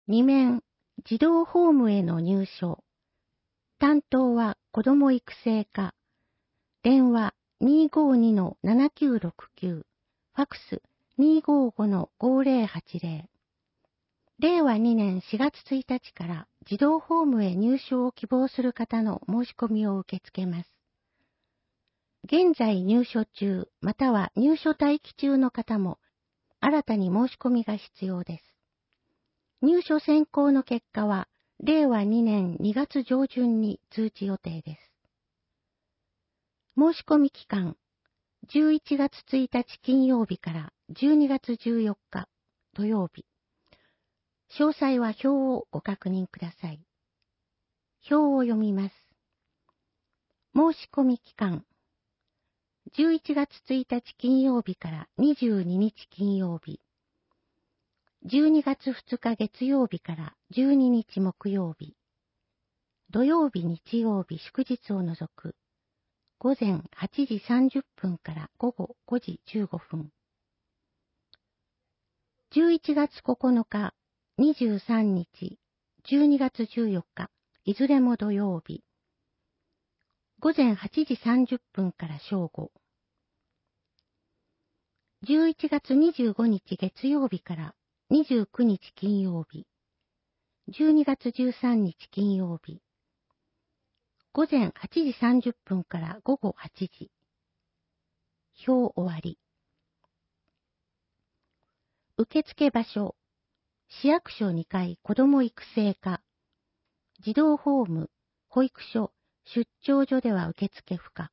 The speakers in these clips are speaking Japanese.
2面、児童ホームへの入所。担当は子ども育成課。電話252-7969。ファクス255-5080。令和2年4月1日から児童ホームへ入所を希望する方の申し込みを受け付けます。現在入所中または入所待機中の方も新たに申し込みが必要です。入所選考の結果は令和2年2月上旬に通知予定です。申し込み期間11月1日金曜日から12月14日土曜日。詳細は表をご確認ください。表を読みます。申し込み期間11月1日金曜日から22日金曜日。12月2日月曜日から12日木曜日。土曜日日曜日祝日を除く。午前8時30分から午後5時15分。11月9日、23日、12月14日、いずれも土曜日。午前8時30分から正午。11月25日月曜日から29日金曜日。12月13日金曜日。午前8時30分から午後8時。表終わり。受付場所。市役所2階子ども育成課。児童ホーム、保育所、出張所では受付不可。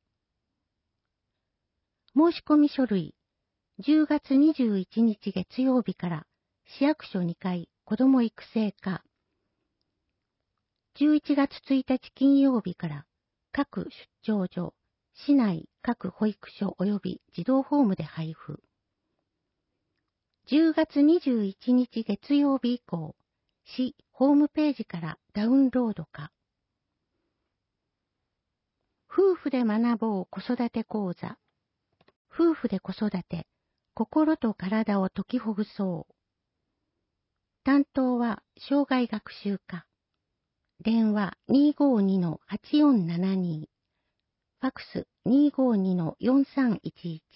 申し込み書類。10月21日月曜日から市役所2階子ども育成課。11月1日金曜日から各出張所、市内各保育所及び児童ホームで配布。10月21日月曜日以降、市ホームページからダウンロードか。夫婦で学ぼう子育て講座。夫婦で子育て、心と体を解きほぐそう。担当は障害学習課。電話252-8472。ファクス252-4311。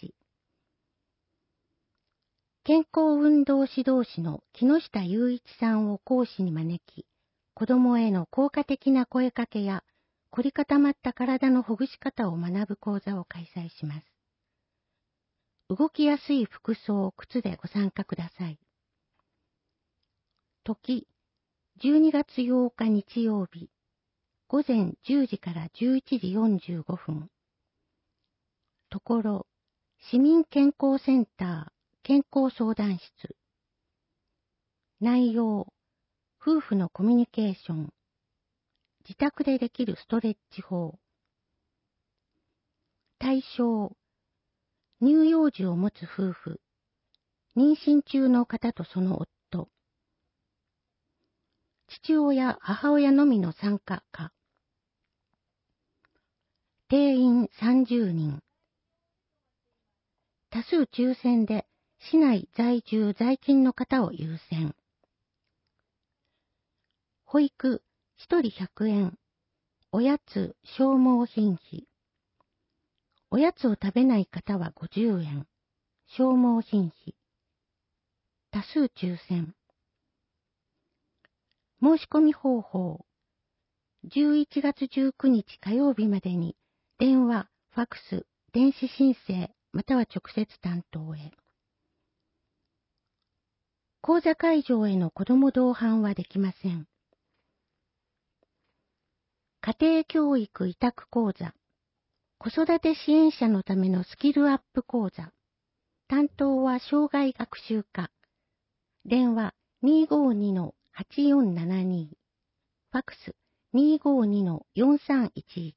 健康運動指導士の木下雄一さんを講師に招き、子どもへの効果的な声かけや凝り固まった体のほぐし方を学ぶ講座を開催します。動きやすい服装、靴でご参加ください。時、12月8日日曜日、午前10時から11時45分。ところ、市民健康センター、健康相談室。内容、夫婦のコミュニケーション。自宅でできるストレッチ法。対象、乳幼児を持つ夫婦。妊娠中の方とその夫。父親、母親のみの参加か。定員30人。多数抽選で市内在住在勤の方を優先。保育1人100円。おやつ消耗品費。おやつを食べない方は50円。消耗品費。多数抽選。申し込み方法。11月19日火曜日までに電話、ファクス、電子申請または直接担当へ。講座会場への子ども同伴はできません。家庭教育委託講座。子育て支援者のためのスキルアップ講座。担当は障害学習課。電話252-8472。ファクス252-4311。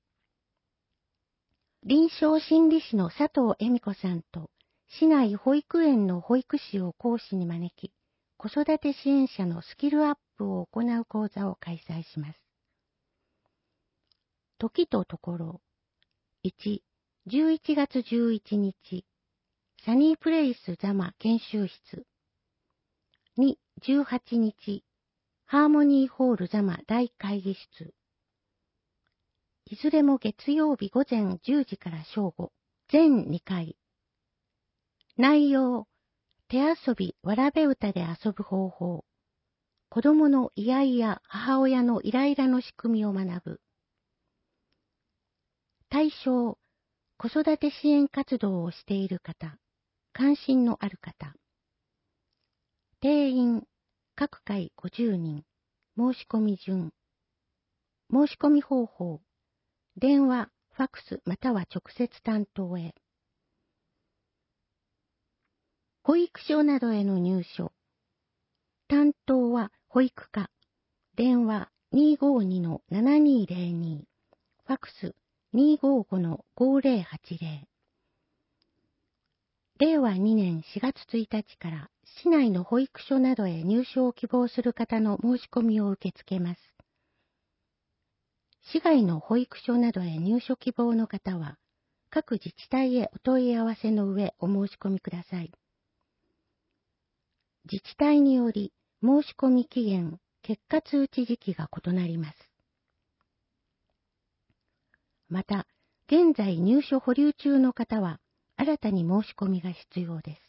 臨床心理士の佐藤恵美子さんと市内保育園の保育士を講師に招き、子育て支援者のスキルアップを行う講座を開催します。時とところ。1、11月11日、サニープレイス座間研修室。2、18日、 ハーモニーホール座間大会議室。いずれも月曜日午前10時から正午、全2回。内容、手遊びわらべ歌で遊ぶ方法。子供のイヤイヤ母親のイライラの仕組みを学ぶ。対象、子育て支援活動をしている方、関心のある方。定員、各回50人。申し込み順。申し込み方法。電話、ファクスまたは直接担当へ。保育所などへの入所。担当は保育課。電話252-7202。ファクス255-5080。令和2年4月1日から市内の保育所などへ入所を希望する方の申し込みを受け付けます。市外の保育所などへ入所希望の方は、各自治体へお問い合わせの上お申し込みください。自治体により申し込み期限、結果通知時期が異なります。また、現在入所保留中の方は、新たに申し込みが必要です。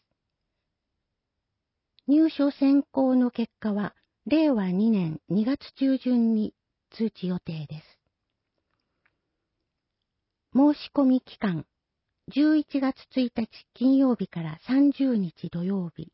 入所選考の結果は、令和2年2月中旬に通知予定です。申し込み期間、11月1日金曜日から30日土曜日。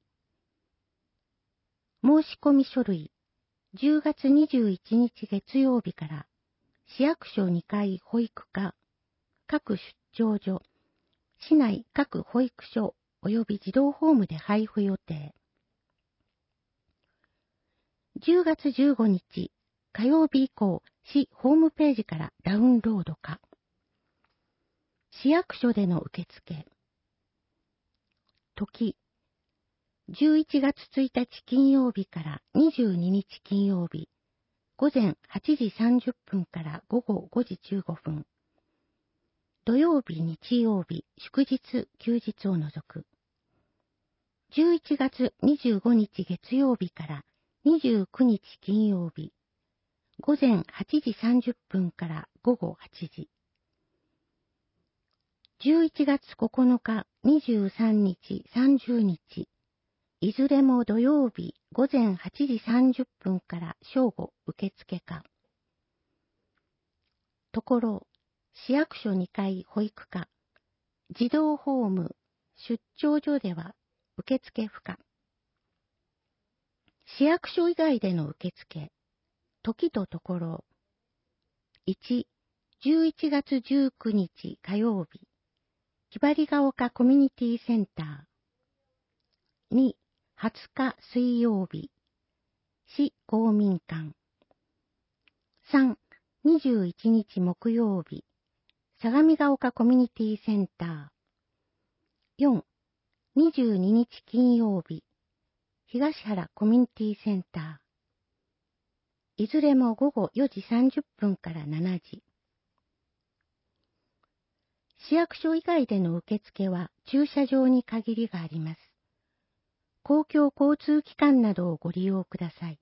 申し込み書類、10月21日月曜日から市役所2階保育課、各出張所、市内各保育所及び児童ホームで配布予定。10月15日火曜日以降、市ホームページからダウンロードか。市役所での受付。時、11月1日金曜日から22日金曜日、午前8時30分から午後5時15分。土曜日、日曜日、祝日、休日を除く。11月25日月曜日から29日金曜日、午前8時30分から午後8時。11月9日、23日、30日、いずれも土曜日午前8時30分から正午受付か。ところ、市役所2階保育課、児童ホーム、出張所では受付不可。市役所以外での受付、時とところ。1、11月19日火曜日、ひばりが丘コミュニティセンター。2、20日水曜日、市公民館。3、21日木曜日、相模が丘コミュニティセンター。4、22日金曜日、東原コミュニティセンター。いずれも午後4時30分から7時。市役所以外での受付は駐車場に限りがあります。公共交通機関などをご利用ください。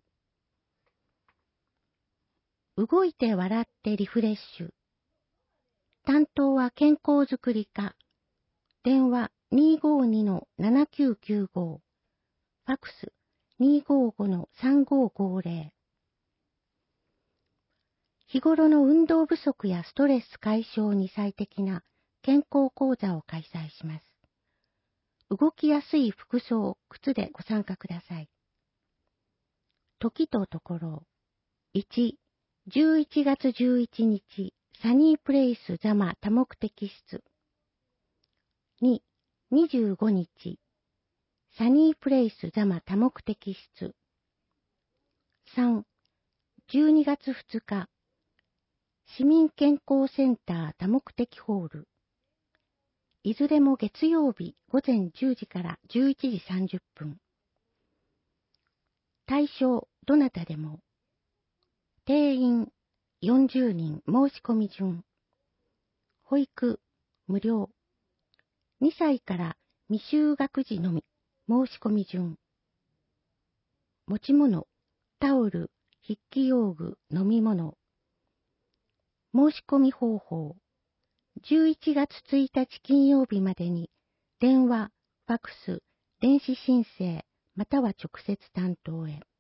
動いて笑ってリフレッシュ。担当は健康づくり課。電話252-7995。ファクス255-3550。日頃の運動不足やストレス解消に最適な健康講座を開催します。動きやすい服装、靴でご参加ください。時とところ。1、11月11日、サニープレイス座間多目的室。2、25日、サニープレイス座間多目的室。3、12月2日、市民健康センター多目的ホール。いずれも月曜日午前10時から11時30分。対象、どなたでも。定員、40人申し込み順。保育、無料。2歳から未就学児のみ申し込み順。持ち物、タオル、 筆記用具、飲み物。申し込み方法。11月1日金曜日までに、電話、ファクス、電子申請、または直接担当へ。